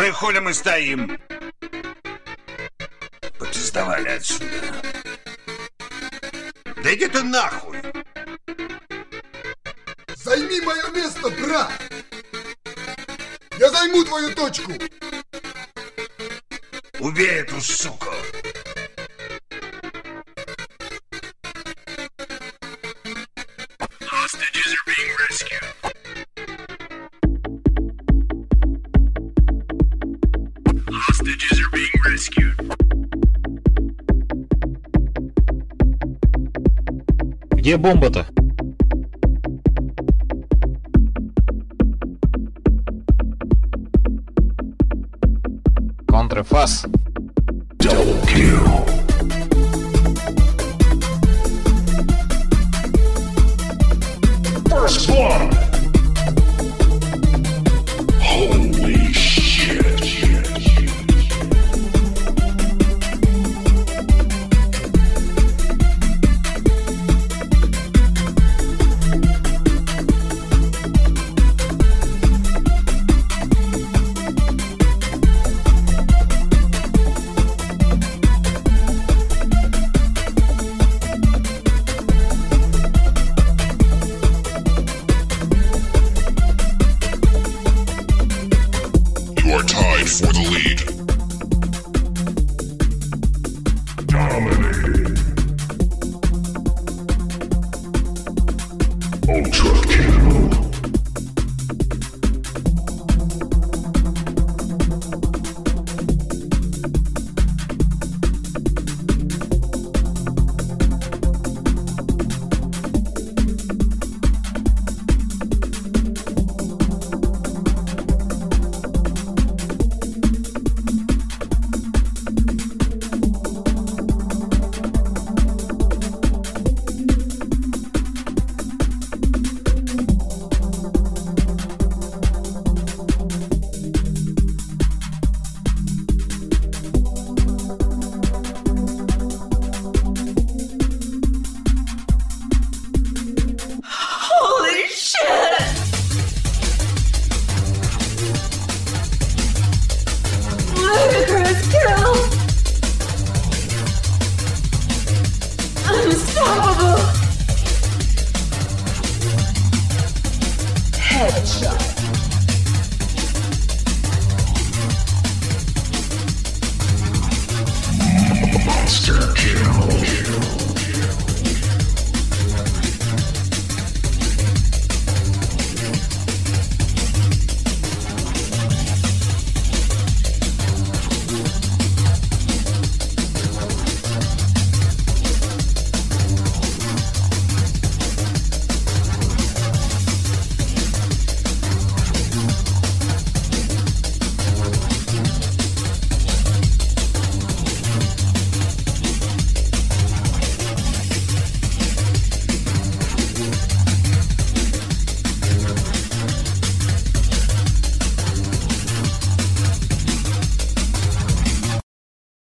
и хули мы стоим? Попиздовали отсюда. Да иди ты нахуй! Займи мое место, брат! Я займу твою точку! Убей эту суку! Hostages are being rescued. Hostages are being rescued. Где бомба-то? Контрфас. Double kill. First blood. Holy shit. You are tied for the lead.